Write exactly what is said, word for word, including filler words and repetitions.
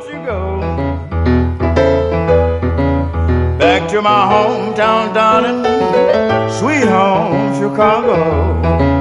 she go. Back to my hometown, darling, sweet home, Chicago.